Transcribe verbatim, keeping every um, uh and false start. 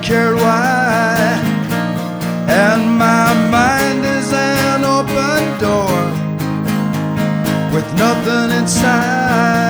cared why. And my mind is an open door with nothing inside.